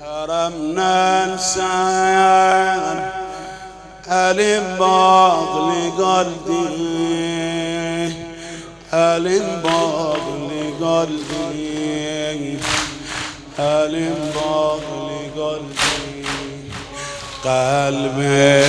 حرمنا نسان ألم باغلي قلبي ألم باغلي قلبي ألم باغلي قلبي قلبي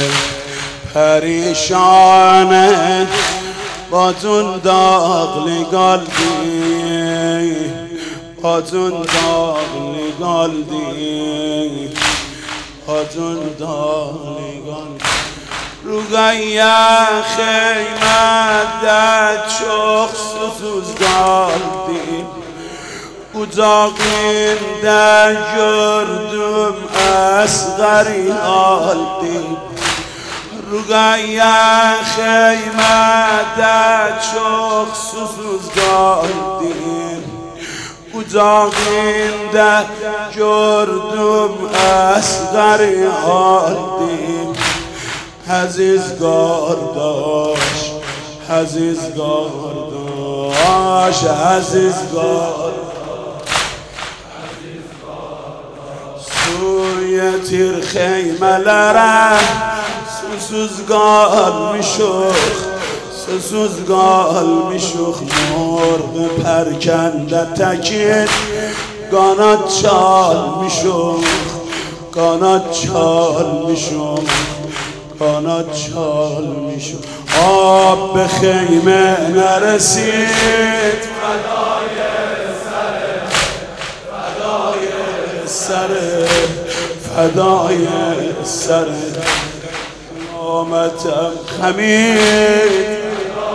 پریشانه باتون داغلی قلبی باتون داغلی قلبی باتون داغلی قلبی روگایا خیمت داد شخ سوز قلبی اتاقین در جردم اصغری حالدی روگایا خیمت داد شخ سوز قلبی اتاقین در جردم اصغری حالدی عزیز گارداش عزیز گارداش عزیز گارداش سوی تیر خیمه لره سوزگال میشوخ سوزگال میشوخ مرغ پرکنده تکید گانات چال میشوخ گانات چال میشوخ گانات چال میشوخ آب به خیمه نرسید فدای سره فدای سره آمدم خمید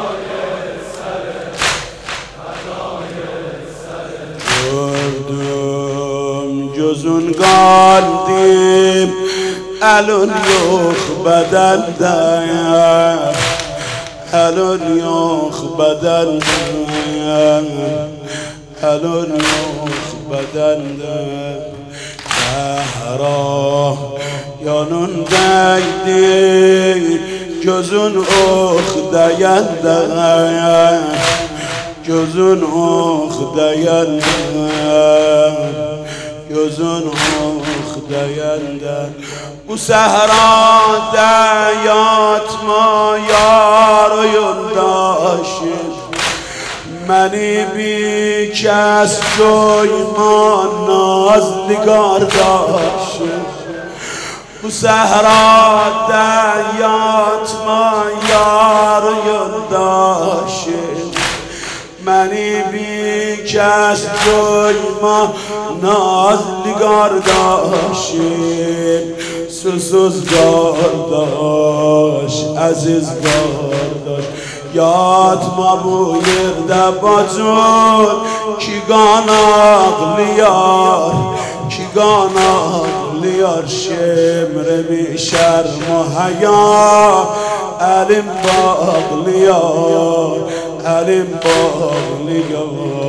گردم جزون قلدیم الان یخ بدل دایم الان یخ بدل دایم الان یخ بدل دایم زهرا یانون دیدی جزون اخ دیده جزون اخ دیده جزون اخ دیده او سهرا دیات ما یار و یلداشیم منی بی کس جوی ما نازدگار داشیم او سهرا دیات ما یار و یلداشیم منی بی کس جوی ما نازدگار داشیم سوزگار داش عزیزگار داش یاد ما بویرده باتون کی گاناق لیار کی گاناق لیار شمر بی شرم و حیا علم باغ لیار علم باغ لیار